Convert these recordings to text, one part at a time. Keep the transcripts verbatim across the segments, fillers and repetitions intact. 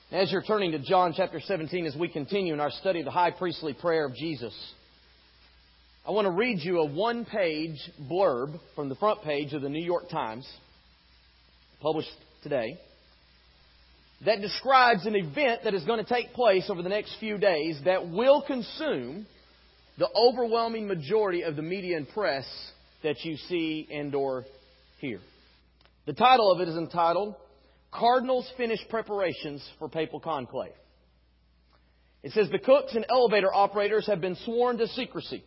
As you're turning to John chapter seventeen as we continue in our study of the high priestly prayer of Jesus, I want to read you a one-page blurb from the front page of the New York Times, published today, that describes an event that is going to take place over the next few days that will consume the overwhelming majority of the media and press that you see and or hear. The title of it is entitled, Cardinals Finish Preparations for Papal Conclave. It says, the cooks and elevator operators have been sworn to secrecy.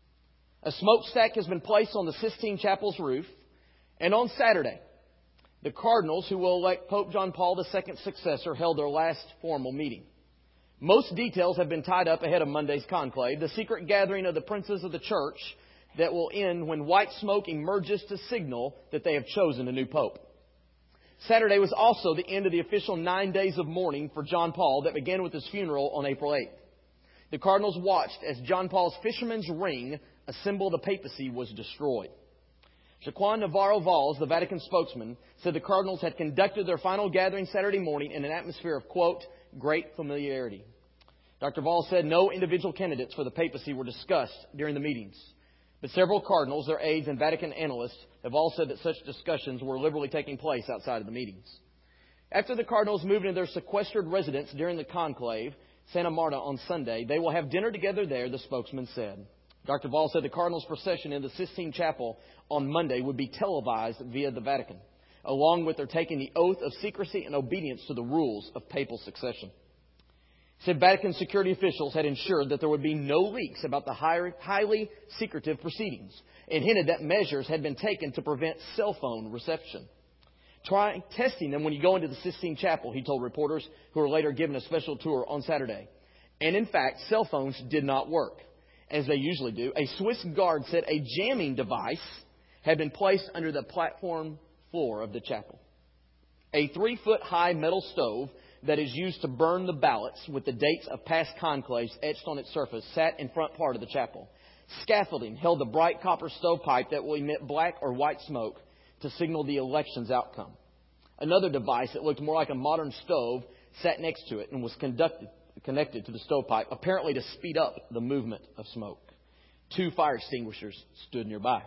A smokestack has been placed on the Sistine Chapel's roof. And on Saturday, the Cardinals, who will elect Pope John Paul the Second's successor, held their last formal meeting. Most details have been tied up ahead of Monday's conclave, the secret gathering of the princes of the church that will end when white smoke emerges to signal that they have chosen a new pope. Saturday was also the end of the official nine days of mourning for John Paul that began with his funeral on April eighth. The Cardinals watched as John Paul's fisherman's ring, a symbol of the papacy, was destroyed. Joaquin Navarro Valls, the Vatican spokesman, said the Cardinals had conducted their final gathering Saturday morning in an atmosphere of, quote, great familiarity. Doctor Valls said no individual candidates for the papacy were discussed during the meetings. But several cardinals, their aides, and Vatican analysts have all said that such discussions were liberally taking place outside of the meetings. After the cardinals moved into their sequestered residence during the conclave, Santa Marta, on Sunday, they will have dinner together there, the spokesman said. Doctor Valls said the cardinals' procession in the Sistine Chapel on Monday would be televised via the Vatican, along with their taking the oath of secrecy and obedience to the rules of papal succession. He said Vatican security officials had ensured that there would be no leaks about the high, highly secretive proceedings and hinted that measures had been taken to prevent cell phone reception. Try testing them when you go into the Sistine Chapel, he told reporters who were later given a special tour on Saturday. And in fact, cell phones did not work, as they usually do. A Swiss guard said a jamming device had been placed under the platform floor of the chapel. A three-foot-high metal stove that is used to burn the ballots with the dates of past conclaves etched on its surface sat in front part of the chapel. Scaffolding held a bright copper stovepipe that will emit black or white smoke to signal the election's outcome. Another device that looked more like a modern stove sat next to it and was conducted, connected to the stovepipe, apparently to speed up the movement of smoke. Two fire extinguishers stood nearby.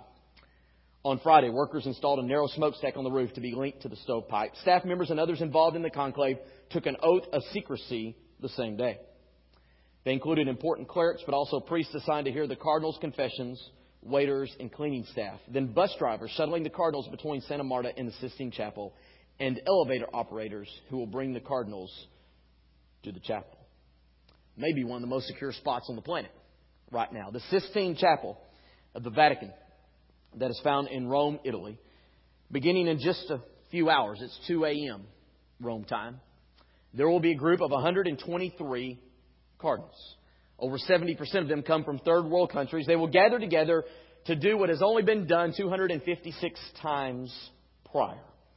On Friday, workers installed a narrow smokestack on the roof to be linked to the stovepipe. Staff members and others involved in the conclave took an oath of secrecy the same day. They included important clerics, but also priests assigned to hear the cardinals' confessions, waiters, and cleaning staff. Then bus drivers shuttling the cardinals between Santa Marta and the Sistine Chapel, and elevator operators who will bring the cardinals to the chapel. Maybe one of the most secure spots on the planet right now. The Sistine Chapel of the Vatican that is found in Rome, Italy. Beginning in just a few hours, it's two a.m. Rome time, there will be a group of one hundred twenty-three cardinals. Over seventy percent of them come from third world countries. They will gather together to do what has only been done two hundred fifty-six times prior.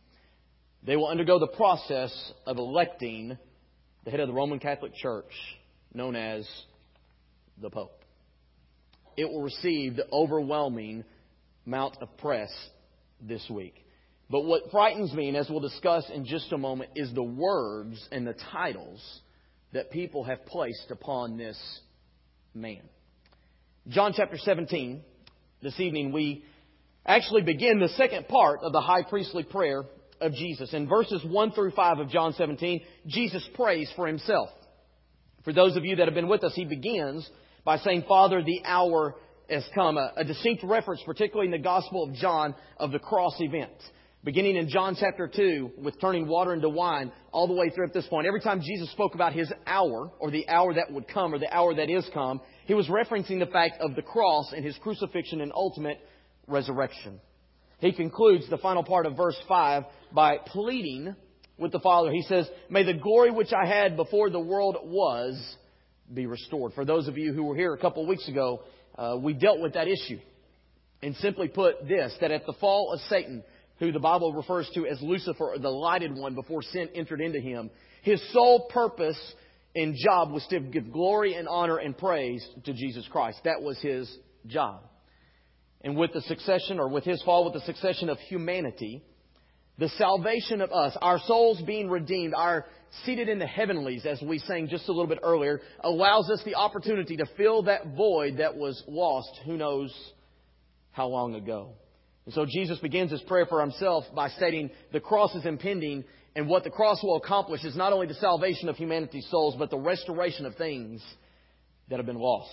They will undergo the process of electing the head of the Roman Catholic Church, known as the Pope. It will receive the overwhelming amount of press this week. But what frightens me, and as we'll discuss in just a moment, is the words and the titles that people have placed upon this man. John chapter seventeen, this evening we actually begin the second part of the high priestly prayer of Jesus. In verses one through five of John seventeen, Jesus prays for himself. For those of you that have been with us, he begins by saying, Father, the hour has come. A, a distinct reference, particularly in the Gospel of John, of the cross event. Beginning in John chapter two, with turning water into wine, all the way through at this point. Every time Jesus spoke about his hour, or the hour that would come, or the hour that is come, he was referencing the fact of the cross and his crucifixion and ultimate resurrection. He concludes the final part of verse five by pleading with the Father. He says, may the glory which I had before the world was be restored. For those of you who were here a couple of weeks ago, uh, we dealt with that issue. And simply put this, that at the fall of Satan, who the Bible refers to as Lucifer, the lighted one before sin entered into him, his sole purpose and job was to give glory and honor and praise to Jesus Christ. That was his job. And with the succession, or with his fall, with the succession of humanity, The salvation of us, our souls being redeemed, our seated in the heavenlies, as we sang just a little bit earlier, allows us the opportunity to fill that void that was lost who knows how long ago. And so Jesus begins His prayer for Himself by stating the cross is impending, and what the cross will accomplish is not only the salvation of humanity's souls, but the restoration of things that have been lost.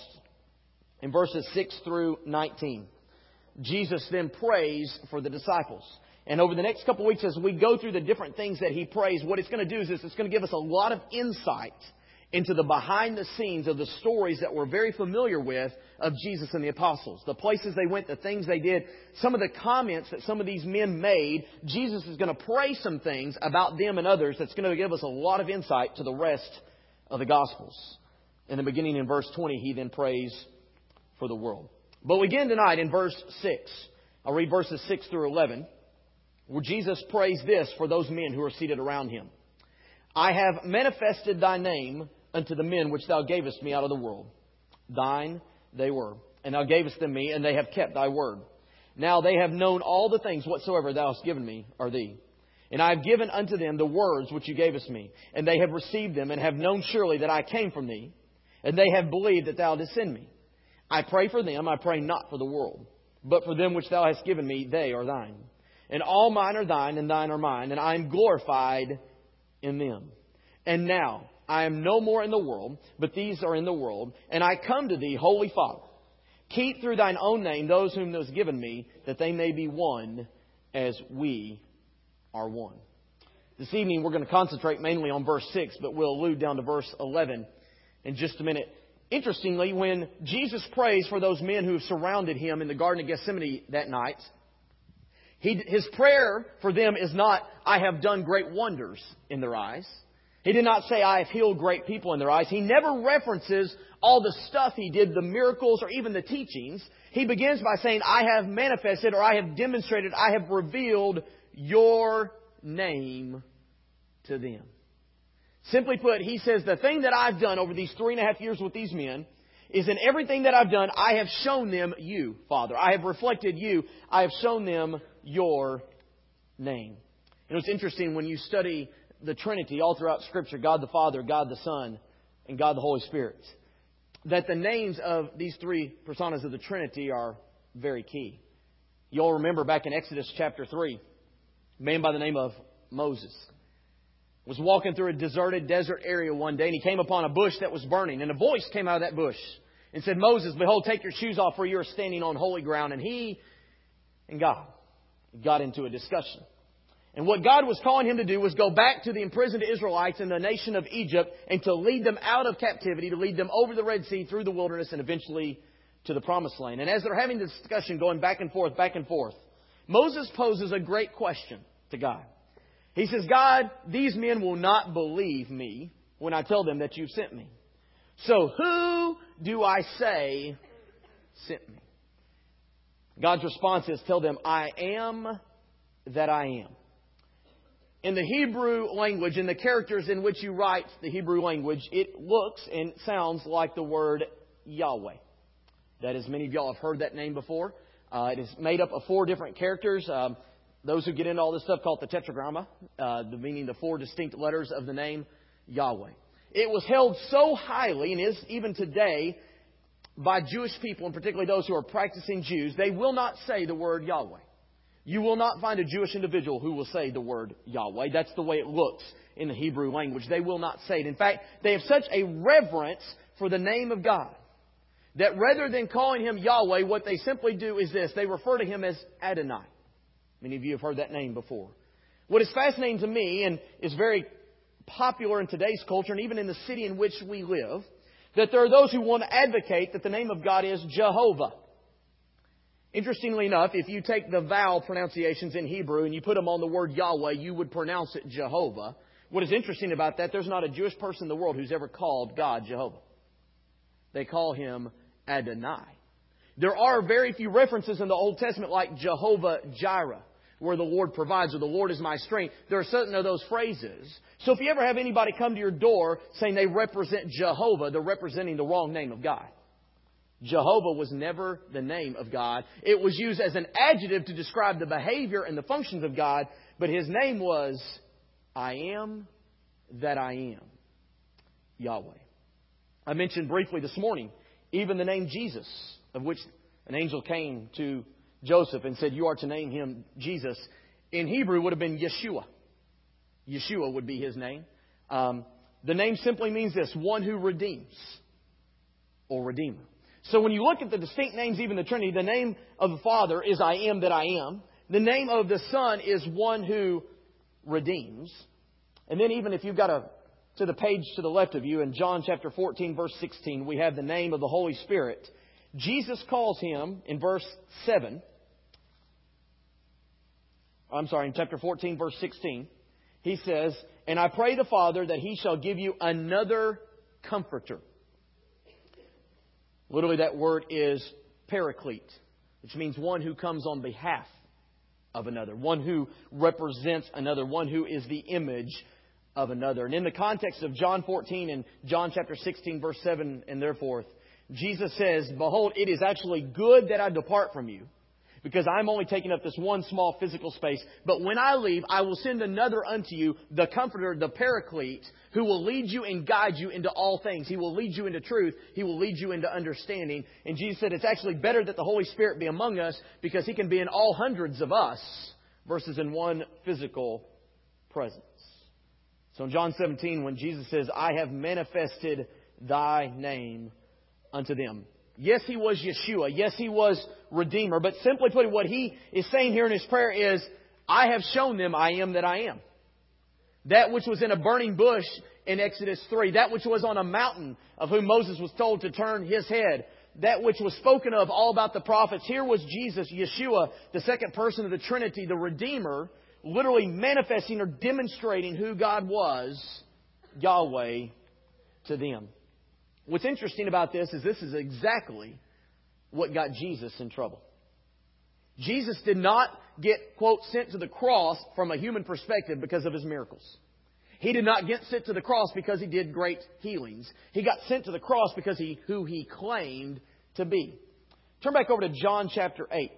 In verses six through nineteen, Jesus then prays for the disciples. And over the next couple of weeks, as we go through the different things that He prays, what it's going to do is it's going to give us a lot of insight into the behind the scenes of the stories that we're very familiar with of Jesus and the apostles. The places they went, the things they did, some of the comments that some of these men made. Jesus is going to pray some things about them and others that's going to give us a lot of insight to the rest of the Gospels. In the beginning in verse twenty, He then prays for the world. But we begin tonight in verse six. I'll read verses six through eleven. Where Jesus prays this for those men who are seated around Him. I have manifested Thy name unto the men which Thou gavest me out of the world. Thine they were, and Thou gavest them me, and they have kept Thy word. Now they have known all the things whatsoever Thou hast given me are Thee. And I have given unto them the words which You gavest me, and they have received them, and have known surely that I came from Thee, and they have believed that Thou didst send me. I pray for them, I pray not for the world, but for them which Thou hast given me, they are Thine. And all mine are Thine, and Thine are mine, and I am glorified in them. And now I am no more in the world, but these are in the world, and I come to Thee, Holy Father. Keep through Thine own name those whom Thou hast given me, that they may be one as we are one. This evening we're going to concentrate mainly on verse six, but we'll allude down to verse eleven in just a minute. Interestingly, when Jesus prays for those men who have surrounded Him in the Garden of Gethsemane that night, He, his prayer for them is not, I have done great wonders in their eyes. He did not say, I have healed great people in their eyes. He never references all the stuff He did, the miracles or even the teachings. He begins by saying, I have manifested or I have demonstrated, I have revealed Your name to them. Simply put, He says, the thing that I've done over these three and a half years with these men is in everything that I've done, I have shown them You, Father. I have reflected You. I have shown them Your name. You know, it's interesting when you study the Trinity all throughout Scripture, God the Father, God the Son, and God the Holy Spirit, that the names of these three personas of the Trinity are very key. You all remember back in Exodus chapter three, a man by the name of Moses was walking through a deserted desert area one day, and he came upon a bush that was burning, and a voice came out of that bush and said, Moses, behold, take your shoes off, for you are standing on holy ground. And he and God got into a discussion. And what God was calling him to do was go back to the imprisoned Israelites in the nation of Egypt and to lead them out of captivity, to lead them over the Red Sea, through the wilderness, and eventually to the Promised Land. And as they're having this discussion going back and forth, back and forth, Moses poses a great question to God. He says, God, these men will not believe me when I tell them that You've sent me. So who do I say sent me? God's response is, tell them, I am that I am. In the Hebrew language, in the characters in which you write the Hebrew language, it looks and sounds like the word Yahweh. That is, many of y'all have heard that name before. Uh, it is made up of four different characters. Um, those who get into all this stuff call it the tetragramma, uh, the, meaning the four distinct letters of the name Yahweh. It was held so highly, and is even today, by Jewish people, and particularly those who are practicing Jews. They will not say the word Yahweh. You will not find a Jewish individual who will say the word Yahweh. That's the way it looks in the Hebrew language. They will not say it. In fact, they have such a reverence for the name of God that rather than calling Him Yahweh, what they simply do is this. They refer to Him as Adonai. Many of you have heard that name before. What is fascinating to me and is very popular in today's culture and even in the city in which we live, that there are those who want to advocate that the name of God is Jehovah. Interestingly enough, if you take the vowel pronunciations in Hebrew and you put them on the word Yahweh, you would pronounce it Jehovah. What is interesting about that, there's not a Jewish person in the world who's ever called God Jehovah. They call Him Adonai. There are very few references in the Old Testament like Jehovah Jireh, where the Lord provides, or the Lord is my strength. There are certain of those phrases. So if you ever have anybody come to your door saying they represent Jehovah, they're representing the wrong name of God. Jehovah was never the name of God. It was used as an adjective to describe the behavior and the functions of God, but His name was I am that I am, Yahweh. I mentioned briefly this morning, even the name Jesus, of which an angel came to Joseph and said, you are to name him Jesus, in Hebrew would have been Yeshua. Yeshua would be his name. Um, the name simply means this, one who redeems or redeemer. So when you look at the distinct names, even the Trinity, the name of the Father is I am that I am. The name of the Son is one who redeems. And then even if you've got a, to the page to the left of you, in John chapter fourteen, verse sixteen, we have the name of the Holy Spirit. Jesus calls Him in verse seven. I'm sorry, in chapter fourteen, verse sixteen. He says, and I pray the Father that He shall give you another Comforter. Literally that word is paraclete, which means one who comes on behalf of another, one who represents another, one who is the image of another. And in the context of John fourteen and John chapter sixteen, verse seven and thereforth, Jesus says, behold, it is actually good that I depart from you, because I'm only taking up this one small physical space. But when I leave, I will send another unto you, the Comforter, the Paraclete, who will lead you and guide you into all things. He will lead you into truth. He will lead you into understanding. And Jesus said it's actually better that the Holy Spirit be among us, because He can be in all hundreds of us versus in one physical presence. So in John seventeen, when Jesus says, I have manifested Thy name unto them. Yes, He was Yeshua. Yes, He was Redeemer. But simply put, what He is saying here in His prayer is, I have shown them I am that I am. That which was in a burning bush in Exodus three. That which was on a mountain, of whom Moses was told to turn his head. That which was spoken of all about the prophets. Here was Jesus, Yeshua, the second person of the Trinity, the Redeemer, literally manifesting or demonstrating who God was, Yahweh, to them. What's interesting about this is this is exactly what got Jesus in trouble. Jesus did not get, quote, sent to the cross from a human perspective because of His miracles. He did not get sent to the cross because He did great healings. He got sent to the cross because He who He claimed to be. Turn back over to John chapter eight.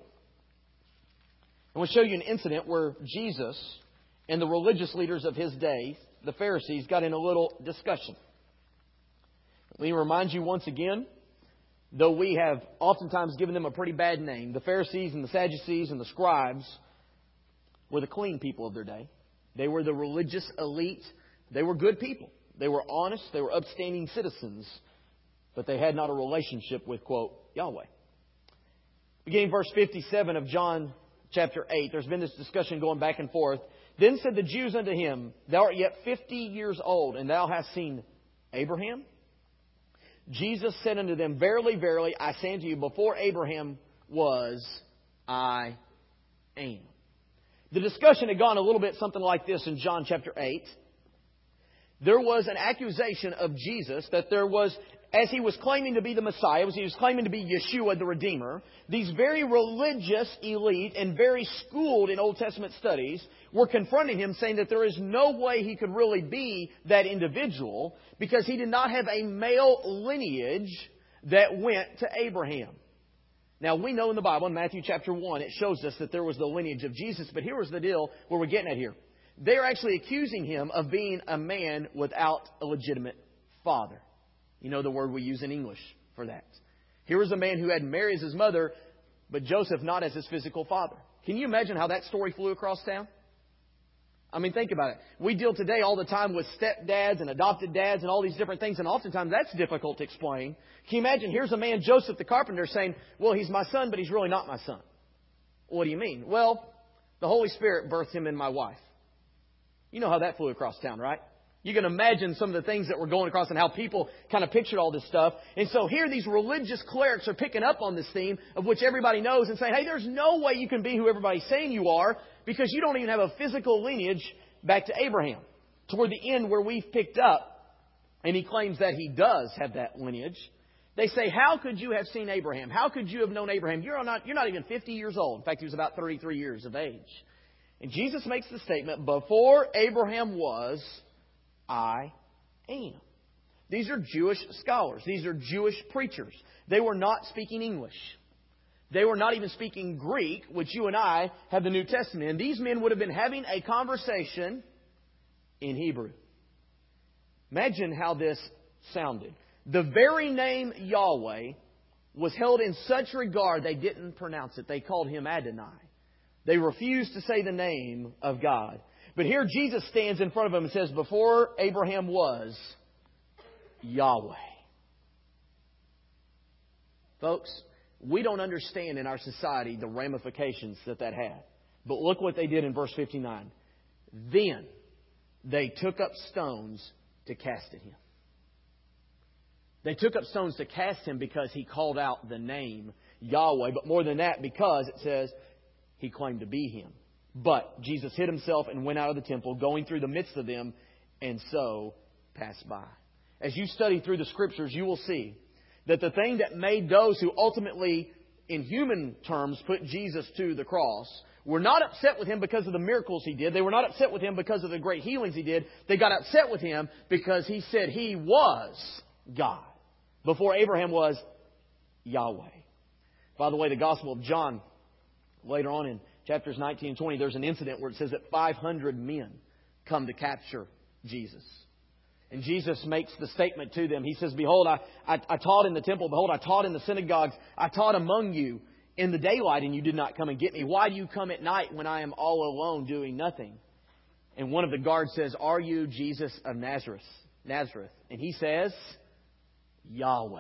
And we'll show you an incident where Jesus and the religious leaders of His day, the Pharisees, got in a little discussion. Let me remind you once again, though we have oftentimes given them a pretty bad name, the Pharisees and the Sadducees and the scribes were the clean people of their day. They were the religious elite. They were good people. They were honest. They were upstanding citizens. But they had not a relationship with, quote, Yahweh. Beginning verse fifty-seven of John chapter eight, there's been this discussion going back and forth. Then said the Jews unto Him, Thou art yet fifty years old, and thou hast seen Abraham? Jesus said unto them, Verily, verily, I say unto you, before Abraham was, I am. The discussion had gone a little bit something like this in John chapter eight. There was an accusation of Jesus that there was, as He was claiming to be the Messiah, as He was claiming to be Yeshua the Redeemer, these very religious elite and very schooled in Old Testament studies were confronting Him, saying that there is no way He could really be that individual because He did not have a male lineage that went to Abraham. Now, we know in the Bible, in Matthew chapter one, it shows us that there was the lineage of Jesus. But here was the deal where we're getting at here. They're actually accusing Him of being a man without a legitimate father. You know the word we use in English for that. Here was a man who had Mary as his mother, but Joseph not as his physical father. Can you imagine how that story flew across town? I mean, think about it. We deal today all the time with stepdads and adopted dads and all these different things, and oftentimes that's difficult to explain. Can you imagine, here's a man, Joseph the carpenter, saying, well, he's my son, but he's really not my son. What do you mean? Well, the Holy Spirit birthed him in my wife. You know how that flew across town, right? You can imagine some of the things that were going across and how people kind of pictured all this stuff. And so here these religious clerics are picking up on this theme of which everybody knows and saying, hey, there's no way you can be who everybody's saying you are because you don't even have a physical lineage back to Abraham. Toward the end where we've picked up, and he claims that he does have that lineage. They say, how could you have seen Abraham? How could you have known Abraham? You're not, you're not even fifty years old. In fact, he was about thirty-three years of age. And Jesus makes the statement, before Abraham was, I am. These are Jewish scholars. These are Jewish preachers. They were not speaking English. They were not even speaking Greek, which you and I have the New Testament in. These men would have been having a conversation in Hebrew. Imagine how this sounded. The very name Yahweh was held in such regard they didn't pronounce it. They called Him Adonai. They refused to say the name of God. But here Jesus stands in front of them and says, before Abraham was, Yahweh. Folks, we don't understand in our society the ramifications that that had. But look what they did in verse fifty-nine. Then they took up stones to cast at Him. They took up stones to cast Him because He called out the name Yahweh. But more than that, because it says He claimed to be Him. But Jesus hid Himself and went out of the temple, going through the midst of them, and so passed by. As you study through the Scriptures, you will see that the thing that made those who ultimately, in human terms, put Jesus to the cross were not upset with Him because of the miracles He did. They were not upset with Him because of the great healings He did. They got upset with Him because He said He was God. Before Abraham was Yahweh. By the way, the Gospel of John, later on in chapters nineteen and twenty, there's an incident where it says that five hundred men come to capture Jesus. And Jesus makes the statement to them. He says, behold, I, I, I taught in the temple. Behold, I taught in the synagogues. I taught among you in the daylight, and you did not come and get me. Why do you come at night when I am all alone doing nothing? And one of the guards says, are you Jesus of Nazareth? Nazareth? And He says, Yahweh.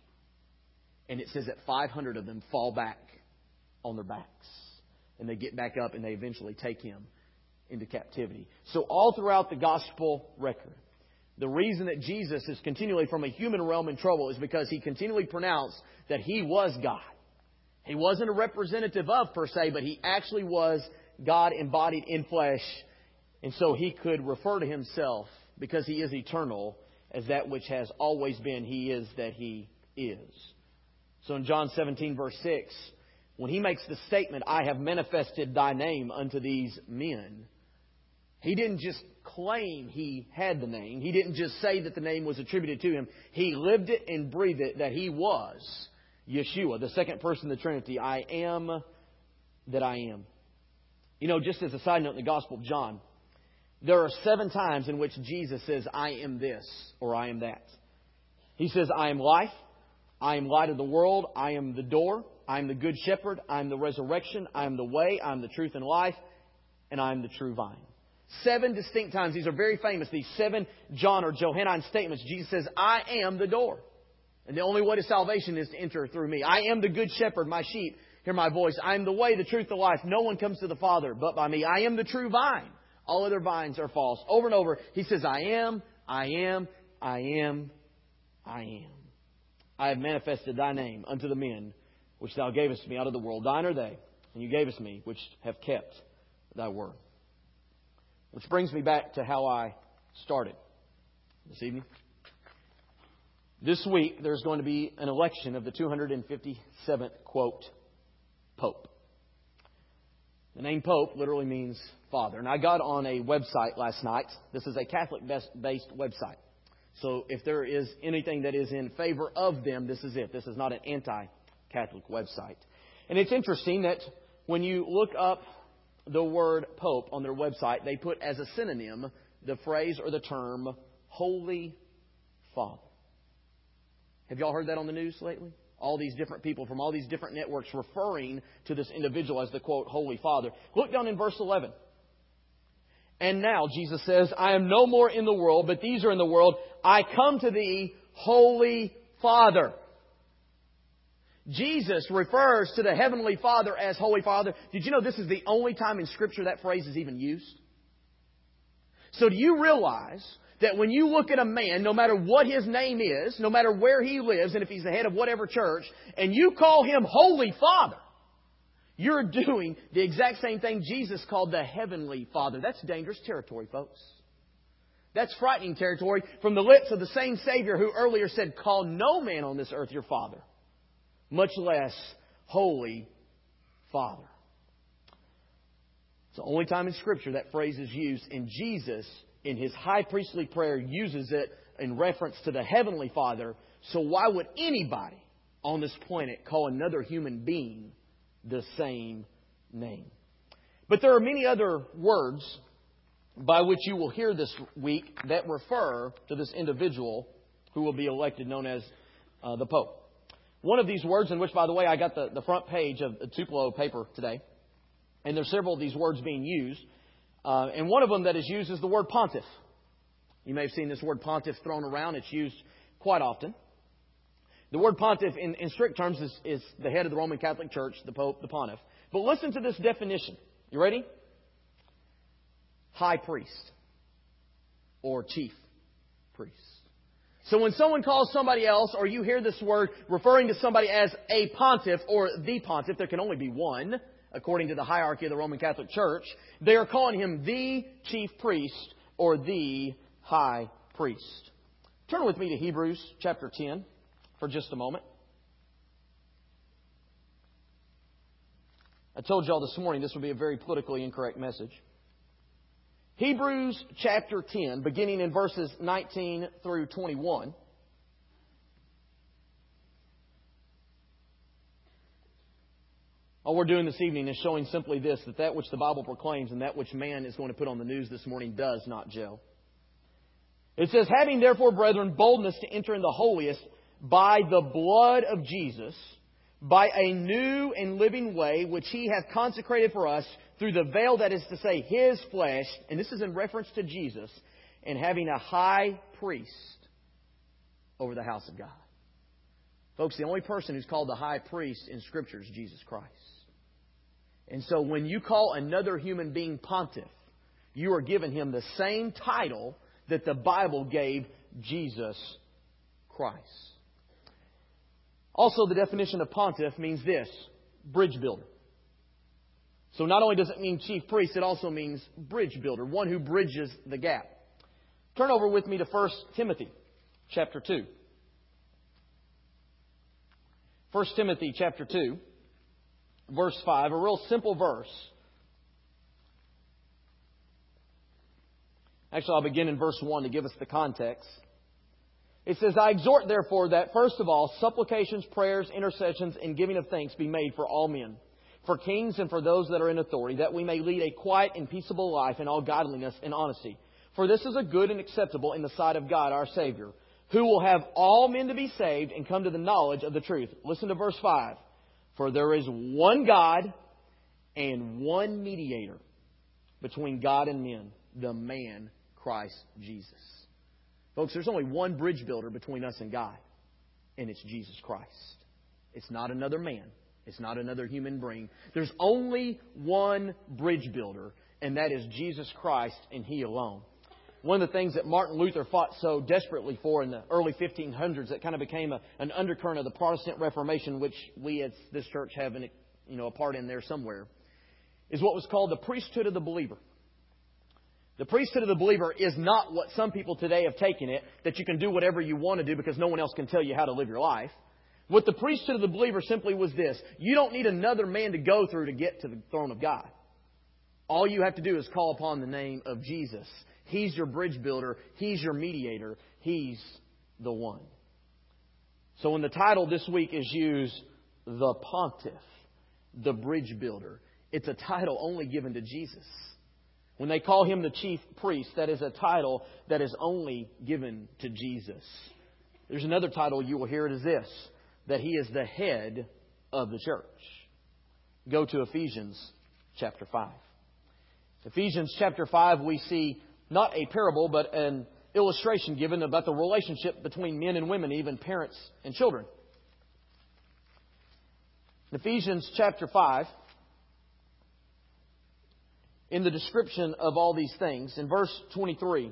And it says that five hundred of them fall back on their backs. And they get back up and they eventually take Him into captivity. So all throughout the gospel record, the reason that Jesus is continually from a human realm in trouble is because He continually pronounced that He was God. He wasn't a representative of per se, but He actually was God embodied in flesh. And so He could refer to Himself, because He is eternal, as that which has always been. He is that He is. So in John seventeen verse six, when He makes the statement, I have manifested Thy name unto these men, He didn't just claim He had the name. He didn't just say that the name was attributed to Him. He lived it and breathed it that He was Yeshua, the second person of the Trinity. I am that I am. You know, just as a side note in the Gospel of John, there are seven times in which Jesus says, I am this or I am that. He says, I am life. I am light of the world. I am the door. I am the good shepherd. I am the resurrection. I am the way. I am the truth and life. And I am the true vine. Seven distinct times. These are very famous. These seven John or Johannine statements. Jesus says, I am the door. And the only way to salvation is to enter through me. I am the good shepherd. My sheep hear my voice. I am the way, the truth, the life. No one comes to the Father but by me. I am the true vine. All other vines are false. Over and over, He says, I am, I am, I am, I am. I have manifested Thy name unto the men which Thou gavest me out of the world. Thine are they, and You gavest me, which have kept Thy word. Which brings me back to how I started this evening. This week, there's going to be an election of the two hundred fifty-seventh, quote, Pope. The name Pope literally means Father. And I got on a website last night. This is a Catholic-based website. So if there is anything that is in favor of them, this is it. This is not an anti-Catholic website. And it's interesting that when you look up the word Pope on their website, they put as a synonym the phrase or the term Holy Father. Have y'all heard that on the news lately? All these different people from all these different networks referring to this individual as the, quote, Holy Father. Look down in verse eleven. And now, Jesus says, I am no more in the world, but these are in the world. I come to Thee, Holy Father. Jesus refers to the Heavenly Father as Holy Father. Did you know this is the only time in Scripture that phrase is even used? So do you realize that when you look at a man, no matter what his name is, no matter where he lives, and if he's the head of whatever church, and you call him Holy Father, you're doing the exact same thing Jesus called the Heavenly Father. That's dangerous territory, folks. That's frightening territory from the lips of the same Savior who earlier said, call no man on this earth your Father, much less Holy Father. It's the only time in Scripture that phrase is used, and Jesus, in His high priestly prayer, uses it in reference to the Heavenly Father. So why would anybody on this planet call another human being the same name? But there are many other words by which you will hear this week that refer to this individual who will be elected, known as uh, the Pope. One of these words, in which, by the way, I got the, the front page of the Tupelo paper today, and there's several of these words being used, uh, and one of them that is used is the word pontiff. You may have seen this word pontiff thrown around. It's used quite often. The word pontiff, in, in strict terms, is, is the head of the Roman Catholic Church, the Pope, the pontiff. But listen to this definition. You ready? High priest or chief priest. So when someone calls somebody else, or you hear this word referring to somebody as a pontiff or the pontiff, there can only be one, according to the hierarchy of the Roman Catholic Church, they are calling him the chief priest or the high priest. Turn with me to Hebrews chapter ten for just a moment. I told y'all this morning this would be a very politically incorrect message. Hebrews chapter ten, beginning in verses nineteen through twenty-one. All we're doing this evening is showing simply this, that that which the Bible proclaims and that which man is going to put on the news this morning does not gel. It says, having therefore, brethren, boldness to enter in the holiest by the blood of Jesus, by a new and living way which He hath consecrated for us through the veil, that is to say, His flesh, and this is in reference to Jesus, and having a high priest over the house of God. Folks, the only person who's called the high priest in Scripture is Jesus Christ. And so when you call another human being pontiff, you are giving him the same title that the Bible gave Jesus Christ. Also, the definition of pontiff means this: bridge builder. So not only does it mean chief priest, it also means bridge builder, one who bridges the gap. Turn over with me to First Timothy chapter two. First Timothy chapter two, verse five, a real simple verse. Actually, I'll begin in verse one to give us the context. It says, I exhort therefore that, first of all, supplications, prayers, intercessions, and giving of thanks be made for all men, for kings and for those that are in authority, that we may lead a quiet and peaceable life in all godliness and honesty. For this is a good and acceptable in the sight of God our Savior, who will have all men to be saved and come to the knowledge of the truth. Listen to verse five. For there is one God and one mediator between God and men, the man Christ Jesus. Folks, there's only one bridge builder between us and God, and it's Jesus Christ. It's not another man. It's not another human being. There's only one bridge builder, and that is Jesus Christ and He alone. One of the things that Martin Luther fought so desperately for in the early fifteen hundreds that kind of became a, an undercurrent of the Protestant Reformation, which we as this church have an, you know, a part in there somewhere, is what was called the priesthood of the believer. The priesthood of the believer is not what some people today have taken it, that you can do whatever you want to do because no one else can tell you how to live your life. What the priesthood of the believer simply was this: you don't need another man to go through to get to the throne of God. All you have to do is call upon the name of Jesus. He's your bridge builder. He's your mediator. He's the one. So when the title this week is used, the pontiff, the bridge builder, it's a title only given to Jesus. When they call Him the chief priest, that is a title that is only given to Jesus. There's another title you will hear. It is this: that He is the head of the church. Go to Ephesians chapter five. Ephesians chapter five, we see not a parable, but an illustration given about the relationship between men and women, even parents and children. Ephesians chapter five, in the description of all these things, in verse twenty-three,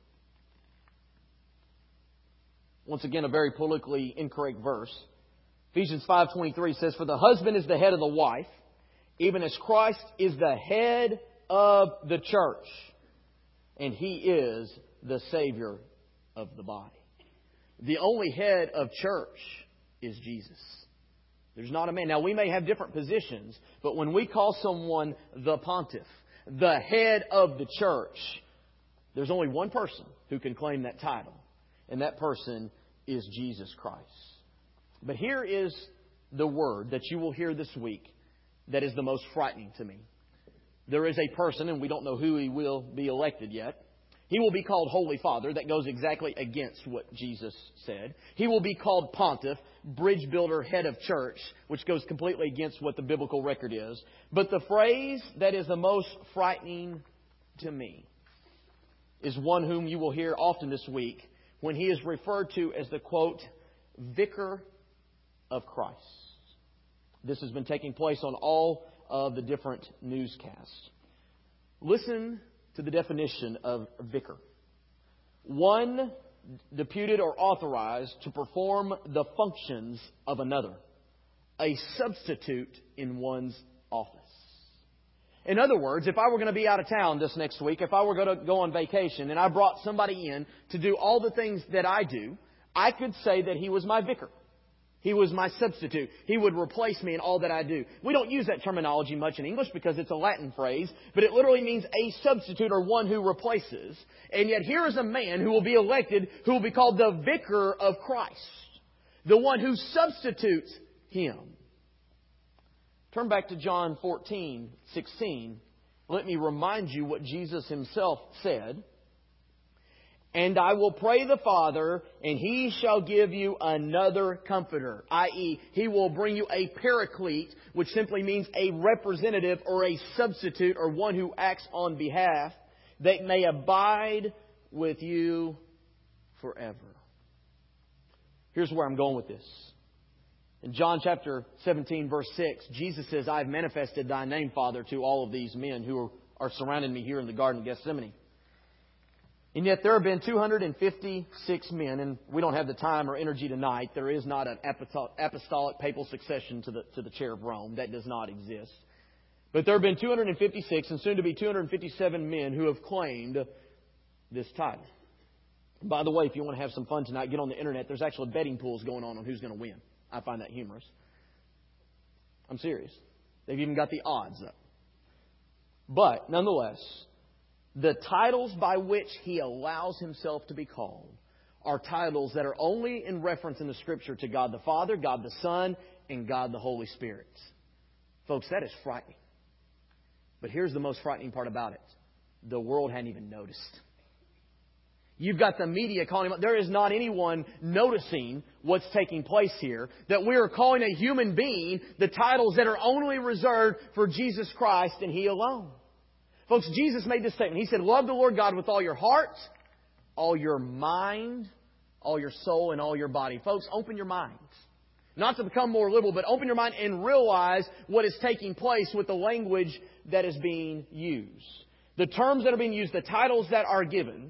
once again a very politically incorrect verse, Ephesians five twenty-three says, for the husband is the head of the wife, even as Christ is the head of the church, and He is the Savior of the body. The only head of church is Jesus. There's not a man. Now, we may have different positions, but when we call someone the pontiff, the head of the church, there's only one person who can claim that title. and that person is Jesus Christ. But here is the word that you will hear this week that is the most frightening to me. There is a person, and we don't know who he will be elected yet. He will be called Holy Father. That goes exactly against what Jesus said. He will be called Pontiff, Bridge Builder, Head of Church, which goes completely against what the biblical record is. But the phrase that is the most frightening to me is one whom you will hear often this week when he is referred to as the, quote, Vicar of Christ. This has been taking place on all of the different newscasts. Listen to the definition of vicar. One deputed or authorized to perform the functions of another. A substitute in one's office. In other words, if I were going to be out of town this next week, if I were going to go on vacation and I brought somebody in to do all the things that I do, I could say that he was my vicar. He was my substitute. He would replace me in all that I do. We don't use that terminology much in English because it's a Latin phrase, but it literally means a substitute or one who replaces. And yet here is a man who will be elected who will be called the Vicar of Christ. The one who substitutes Him. Turn back to John fourteen sixteen. Let me remind you what Jesus Himself said. And I will pray the Father, and He shall give you another Comforter. that is, He will bring you a Paraclete, which simply means a representative or a substitute or one who acts on behalf, that may abide with you forever. Here's where I'm going with this. In John chapter seventeen, verse six, Jesus says, I have manifested Thy name, Father, to all of these men who are surrounding me here in the Garden of Gethsemane. And yet there have been two hundred fifty-six men, and we don't have the time or energy tonight. There is not an apostolic papal succession to the, to the chair of Rome. That does not exist. But there have been two hundred fifty-six and soon to be two hundred fifty-seven men who have claimed this title. And by the way, if you want to have some fun tonight, get on the internet. There's actually betting pools going on on who's going to win. I find that humorous. I'm serious. They've even got the odds up. But nonetheless, the titles by which he allows himself to be called are titles that are only in reference in the Scripture to God the Father, God the Son, and God the Holy Spirit. Folks, that is frightening. But here's the most frightening part about it. The world hadn't even noticed. You've got the media calling him up. There is not anyone noticing what's taking place here. That we are calling a human being the titles that are only reserved for Jesus Christ and He alone. Folks, Jesus made this statement. He said, love the Lord God with all your heart, all your mind, all your soul, and all your body. Folks, open your minds. Not to become more liberal, but open your mind and realize what is taking place with the language that is being used. The terms that are being used, the titles that are given,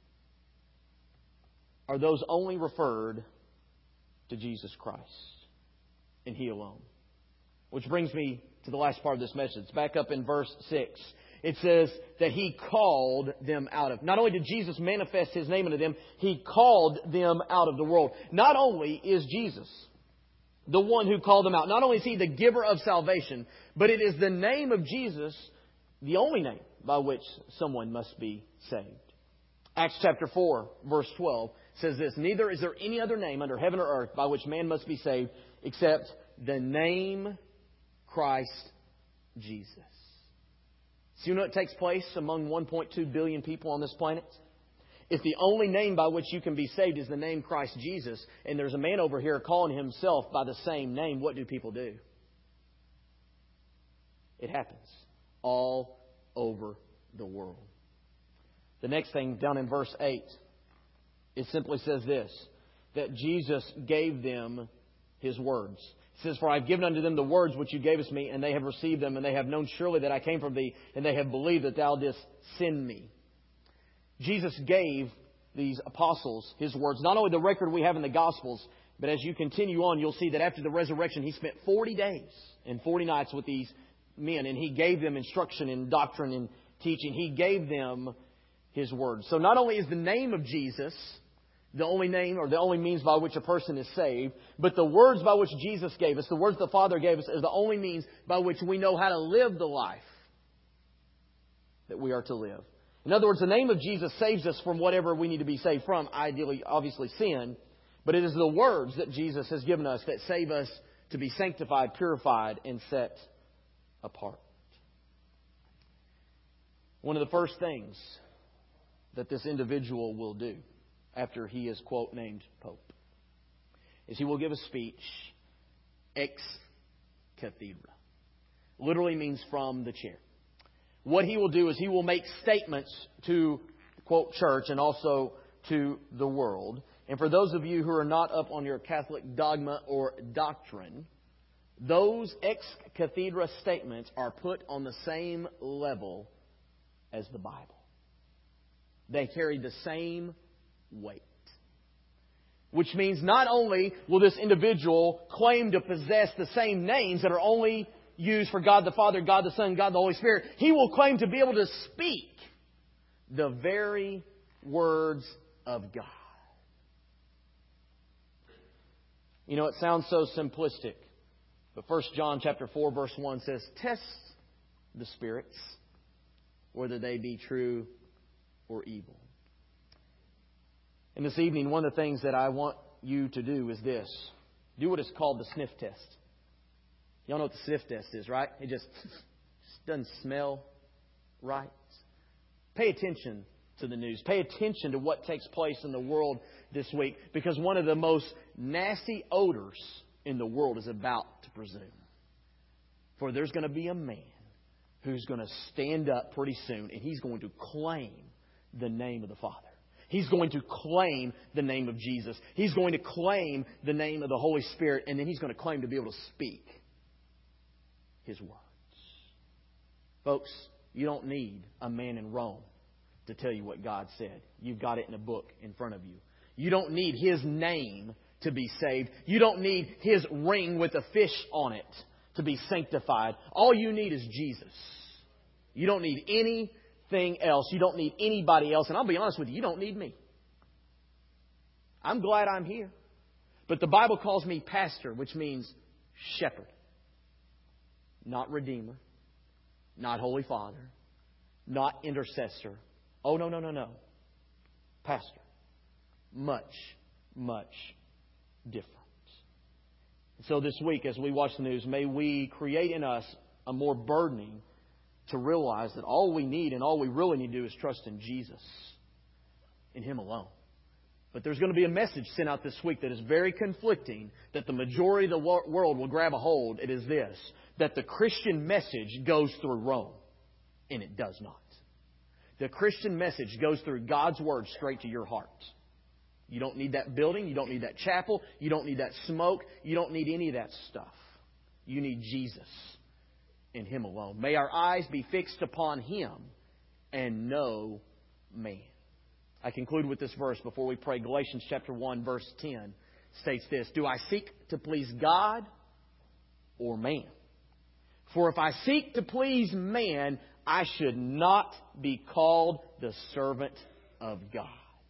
are those only referred to Jesus Christ and He alone. Which brings me to the last part of this message. Back up in verse six. It says that He called them out of. Not only did Jesus manifest His name unto them, He called them out of the world. Not only is Jesus the one who called them out. Not only is He the giver of salvation, but it is the name of Jesus, the only name by which someone must be saved. Acts chapter four, verse twelve says this, neither is there any other name under heaven or earth by which man must be saved except the name Christ Jesus. So you know what takes place among one point two billion people on this planet? If the only name by which you can be saved is the name Christ Jesus, and there's a man over here calling himself by the same name, what do people do? It happens all over the world. The next thing down in verse eight, it simply says this, that Jesus gave them His words. It says, for I have given unto them the words which You gavest me, and they have received them, and they have known surely that I came from Thee, and they have believed that Thou didst send me. Jesus gave these apostles His words. Not only the record we have in the Gospels, but as you continue on, you'll see that after the resurrection, He spent forty days and forty nights with these men, and He gave them instruction in doctrine and teaching. He gave them His words. So not only is the name of Jesus the only name or the only means by which a person is saved, but the words by which Jesus gave us, the words the Father gave us, are the only means by which we know how to live the life that we are to live. In other words, the name of Jesus saves us from whatever we need to be saved from, ideally, obviously, sin. But it is the words that Jesus has given us that save us to be sanctified, purified, and set apart. One of the first things that this individual will do after he is, quote, named Pope is he will give a speech ex cathedra. Literally means from the chair. What he will do is he will make statements to, quote, church and also to the world. And for those of you who are not up on your Catholic dogma or doctrine, those ex cathedra statements are put on the same level as the Bible. They carry the same weight. Which means not only will this individual claim to possess the same names that are only used for God the Father, God the Son, God the Holy Spirit, he will claim to be able to speak the very words of God. You know, it sounds so simplistic. But First John chapter four, verse one says, test the spirits, whether they be true or evil. And this evening, one of the things that I want you to do is this. Do what is called the sniff test. Y'all know what the sniff test is, right? It just, just doesn't smell right. Pay attention to the news. Pay attention to what takes place in the world this week, because one of the most nasty odors in the world is about to presume. For there's going to be a man who's going to stand up pretty soon, and he's going to claim the name of the Father. He's going to claim the name of Jesus. He's going to claim the name of the Holy Spirit, and then he's going to claim to be able to speak His words. Folks, you don't need a man in Rome to tell you what God said. You've got it in a book in front of you. You don't need His name to be saved. You don't need His ring with a fish on it to be sanctified. All you need is Jesus. You don't need anything else. You don't need anybody else. And I'll be honest with you, you don't need me. I'm glad I'm here. But the Bible calls me pastor, which means shepherd. Not redeemer. Not Holy Father. Not intercessor. Oh, no, no, no, no. Pastor. Much, much different. So this week, as we watch the news, may we create in us a more burdening to realize that all we need and all we really need to do is trust in Jesus, in Him alone. But there's going to be a message sent out this week that is very conflicting, that the majority of the world will grab a hold. It is this, that the Christian message goes through Rome, and it does not. The Christian message goes through God's Word straight to your heart. You don't need that building. You don't need that chapel. You don't need that smoke. You don't need any of that stuff. You need Jesus and Him alone. May our eyes be fixed upon Him and no man. I conclude with this verse before we pray. Galatians chapter one, verse ten states this. Do I seek to please God or man? For if I seek to please man, I should not be called the servant of God.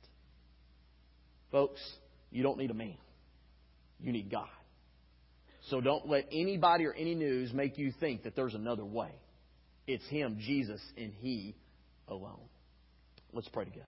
Folks, you don't need a man. You need God. So don't let anybody or any news make you think that there's another way. It's Him, Jesus, and He alone. Let's pray together.